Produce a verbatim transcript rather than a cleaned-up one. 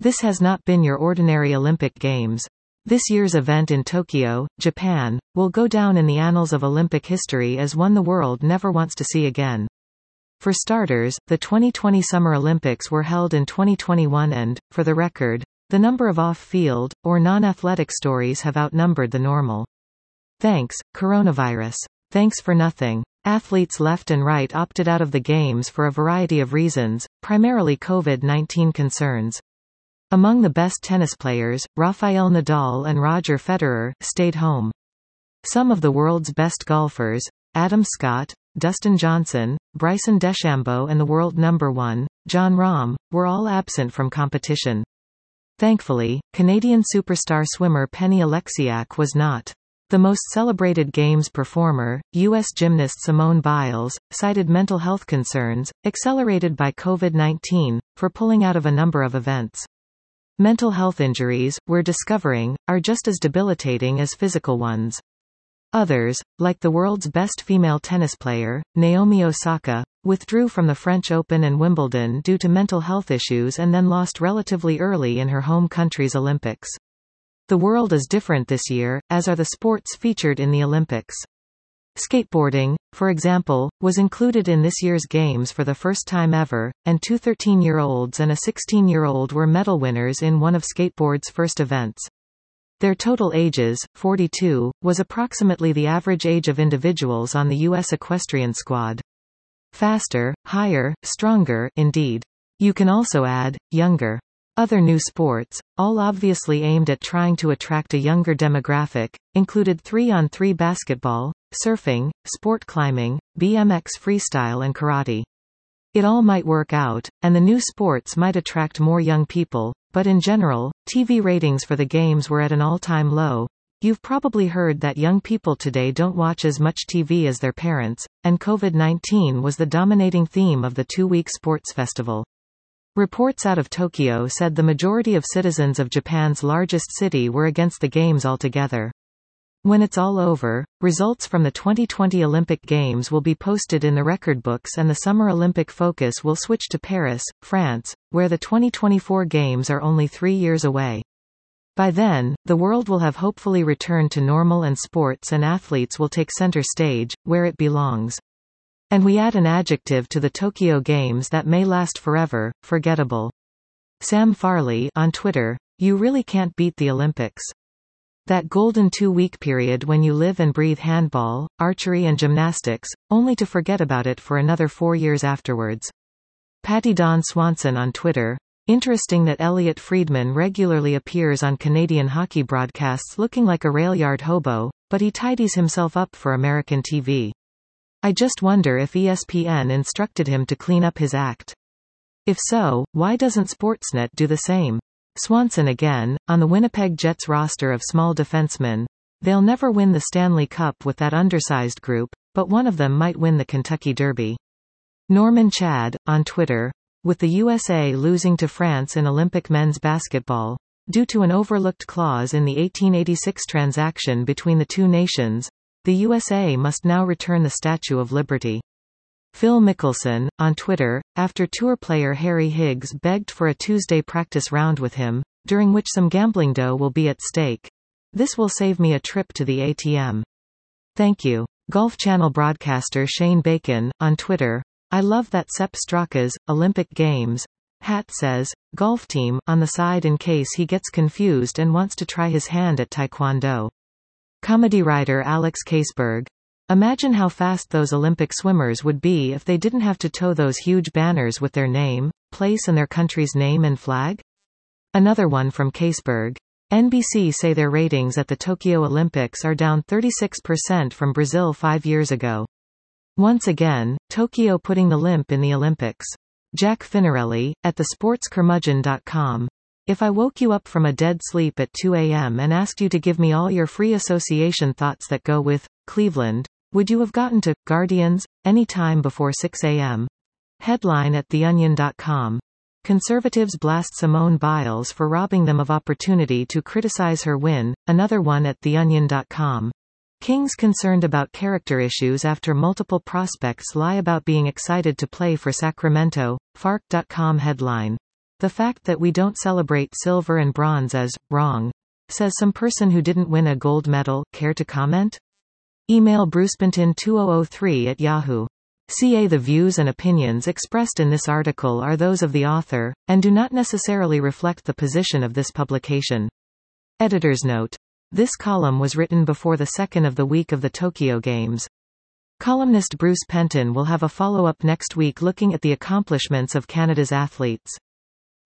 This has not been your ordinary Olympic Games. This year's event in Tokyo, Japan, will go down in the annals of Olympic history as one the world never wants to see again. For starters, the twenty twenty Summer Olympics were held in twenty twenty-one and, for the record, the number of off-field, or non-athletic stories have outnumbered the normal. Thanks, coronavirus. Thanks for nothing. Athletes left and right opted out of the Games for a variety of reasons, primarily COVID nineteen concerns. Among the best tennis players, Rafael Nadal and Roger Federer, stayed home. Some of the world's best golfers, Adam Scott, Dustin Johnson, Bryson DeChambeau and the world number one, Jon Rahm, were all absent from competition. Thankfully, Canadian superstar swimmer Penny Oleksiak was not. The most celebrated Games performer, U S gymnast Simone Biles, cited mental health concerns, accelerated by COVID nineteen, for pulling out of a number of events. Mental health injuries, we're discovering, are just as debilitating as physical ones. Others, like the world's best female tennis player, Naomi Osaka, withdrew from the French Open and Wimbledon due to mental health issues and then lost relatively early in her home country's Olympics. The world is different this year, as are the sports featured in the Olympics. Skateboarding, for example, was included in this year's Games for the first time ever, and two thirteen-year-olds and a sixteen-year-old were medal winners in one of skateboard's first events. Their total ages, forty-two, was approximately the average age of individuals on the U S equestrian squad. Faster, higher, stronger, indeed. You can also add, younger. Other new sports, all obviously aimed at trying to attract a younger demographic, included three on three basketball, surfing, sport climbing, B M X freestyle and karate. It all might work out, and the new sports might attract more young people, but in general, T V ratings for the Games were at an all-time low. You've probably heard that young people today don't watch as much T V as their parents, and COVID nineteen was the dominating theme of the two-week sports festival. Reports out of Tokyo said the majority of citizens of Japan's largest city were against the Games altogether. When it's all over, results from the twenty twenty Olympic Games will be posted in the record books and the Summer Olympic focus will switch to Paris, France, where the twenty twenty-four Games are only three years away. By then, the world will have hopefully returned to normal and sports and athletes will take center stage, where it belongs. And we add an adjective to the Tokyo Games that may last forever, forgettable. Sam Farley, on Twitter, you really can't beat the Olympics. That golden two-week period when you live and breathe handball, archery and gymnastics, only to forget about it for another four years afterwards. Patty Dawn Swanson on Twitter, interesting that Elliot Friedman regularly appears on Canadian hockey broadcasts looking like a railyard hobo, but he tidies himself up for American T V. I just wonder if E S P N instructed him to clean up his act. If so, why doesn't Sportsnet do the same? Swanson again, on the Winnipeg Jets roster of small defensemen. They'll never win the Stanley Cup with that undersized group, but one of them might win the Kentucky Derby. Norman Chad, on Twitter, with the U S A losing to France in Olympic men's basketball, due to an overlooked clause in the eighteen eighty-six transaction between the two nations, the U S A must now return the Statue of Liberty. Phil Mickelson, on Twitter, after tour player Harry Higgs begged for a Tuesday practice round with him, during which some gambling dough will be at stake. This will save me a trip to the A T M. Thank you. Golf Channel broadcaster Shane Bacon, on Twitter, I love that Sepp Straka's Olympic Games hat says, golf team, on the side in case he gets confused and wants to try his hand at Taekwondo. Comedy writer Alex Kaseberg. Imagine how fast those Olympic swimmers would be if they didn't have to tow those huge banners with their name, place and their country's name and flag? Another one from Kaseberg. N B C say their ratings at the Tokyo Olympics are down thirty-six percent from Brazil five years ago. Once again, Tokyo putting the limp in the Olympics. Jack Finarelli, at the sports curmudgeon dot com. If I woke you up from a dead sleep at two a m and asked you to give me all your free association thoughts that go with Cleveland, would you have gotten to Guardians any time before six a m? Headline at the onion dot com. Conservatives blast Simone Biles for robbing them of opportunity to criticize her win. Another one at the onion dot com. Kings concerned about character issues after multiple prospects lie about being excited to play for Sacramento. Fark dot com headline. The fact that we don't celebrate silver and bronze is wrong, says some person who didn't win a gold medal. Care to comment? Email brucepinton two thousand three at yahoo dot ca. The views and opinions expressed in this article are those of the author, and do not necessarily reflect the position of this publication. Editor's note. This column was written before the second of the week of the Tokyo Games. Columnist Bruce Penton will have a follow-up next week looking at the accomplishments of Canada's athletes.